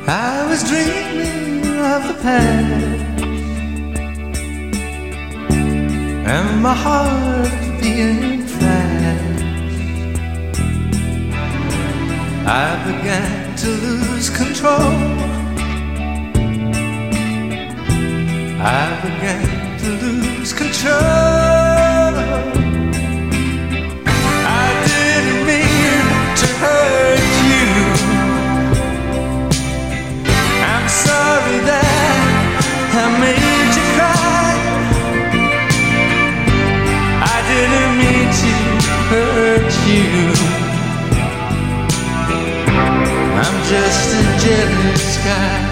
I was dreaming of the past, and my heart beating fast. I began to lose control. I began to lose control. I didn't mean to hurt you. I'm sorry that I made you cry. I didn't mean to hurt you. I'm just a jealous guy.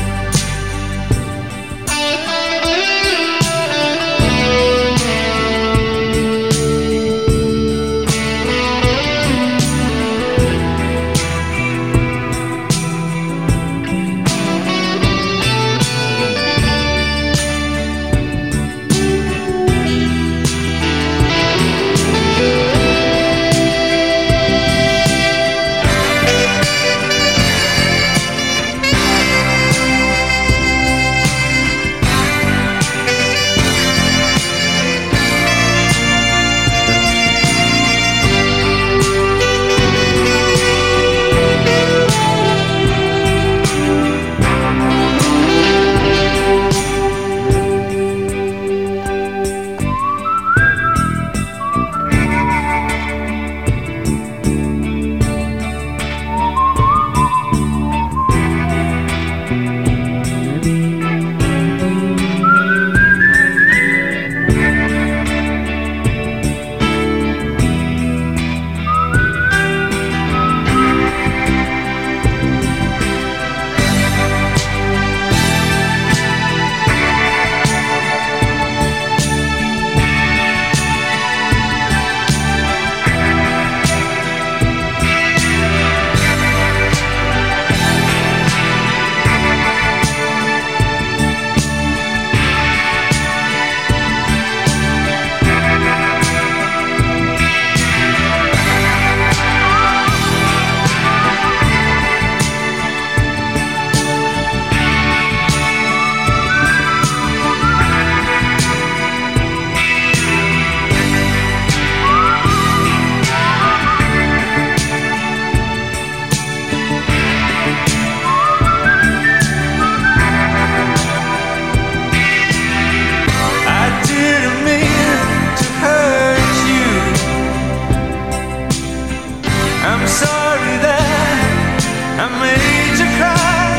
I'm sorry that I made you cry.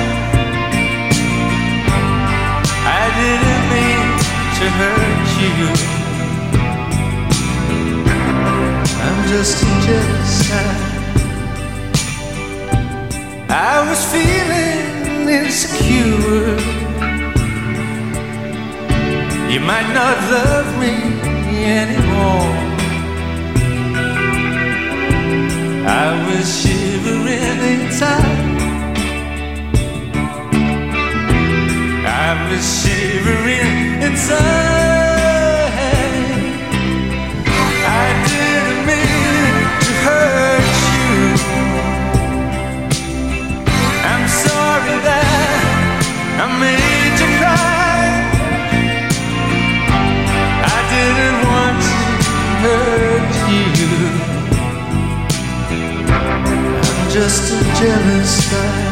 I didn't mean to hurt you. I'm just a jealous guy. I was feeling insecure. You might not love me anymore. I was shivering inside. I was shivering inside. I didn't mean to hurt you. I'm sorry that I made you cry. I didn't want to hurt you. Just a jealous guy.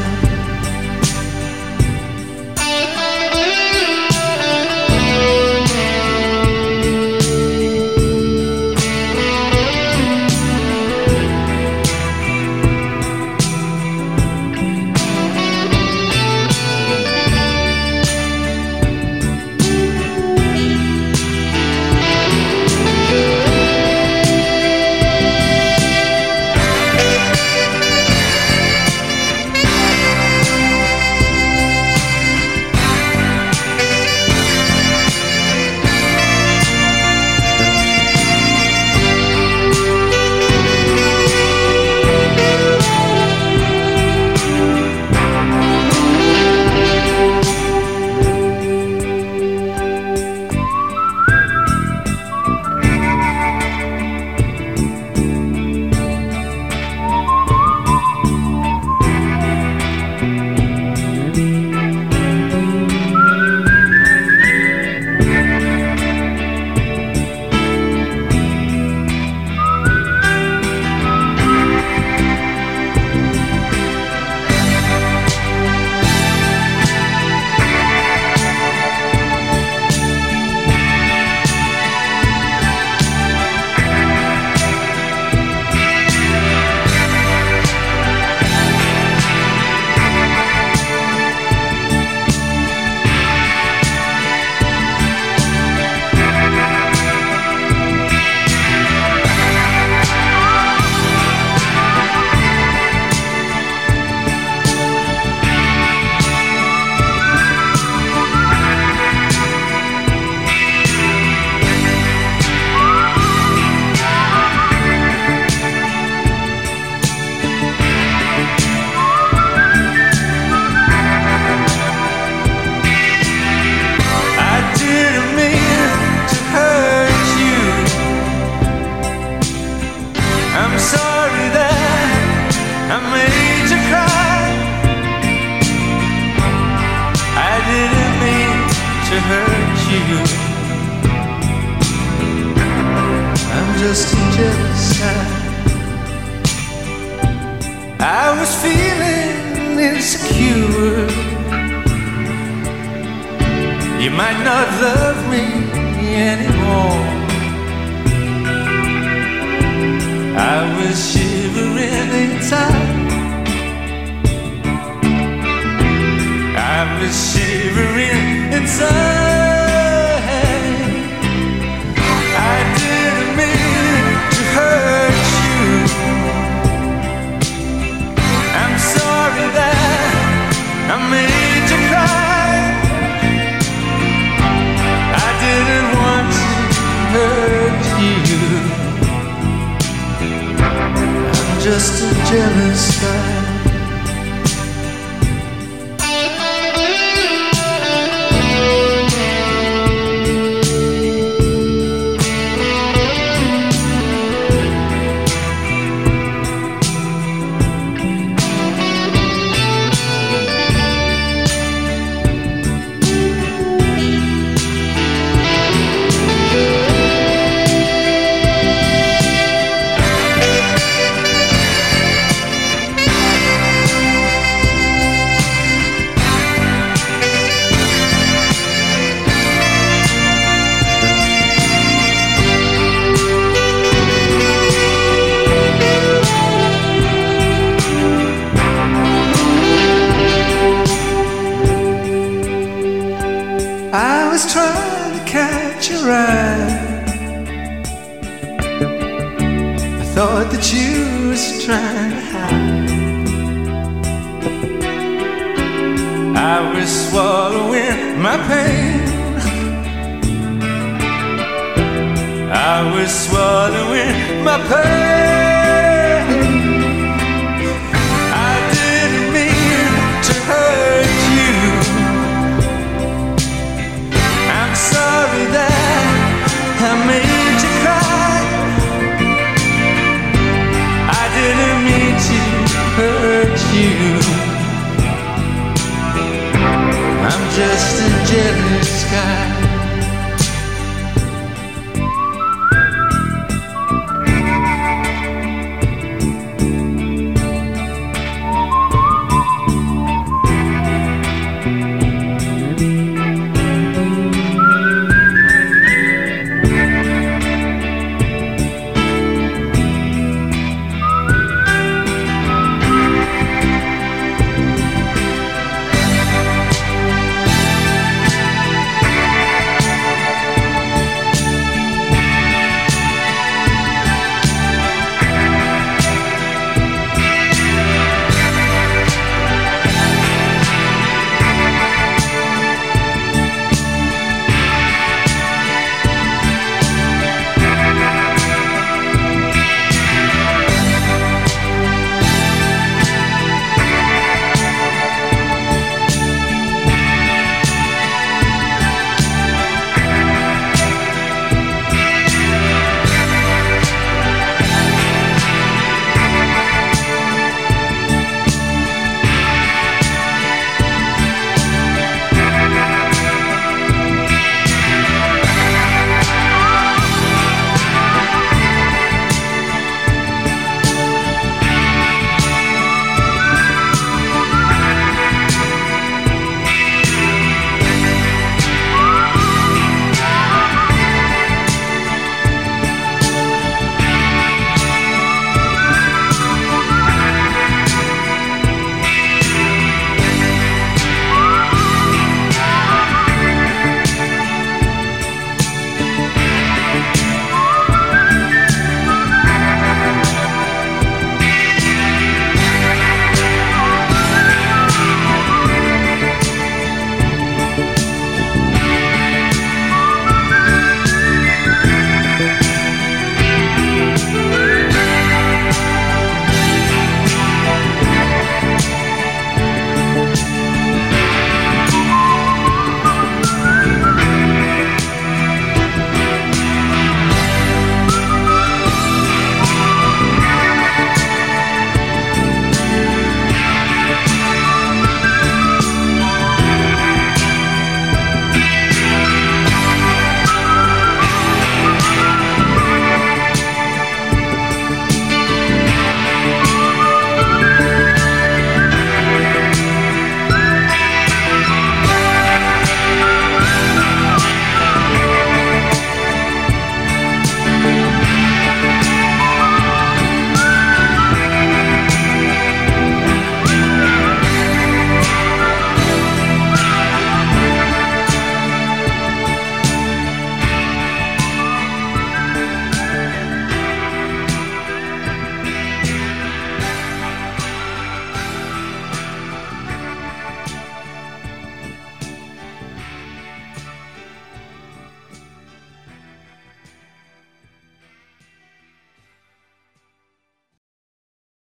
cure. You might not love me anymore. I was shivering inside. I was shivering inside. I didn't mean to hurt you. I'm sorry that I made you cry. I didn't want to hurt you. I'm just a jealous guy. I was trying to catch your eye. I thought that you was trying to hide. I was swallowing my pain. I was swallowing my pain. I didn't mean to hurt you. Sorry that I made you cry. I didn't mean to hurt you. I'm just a jealous guy.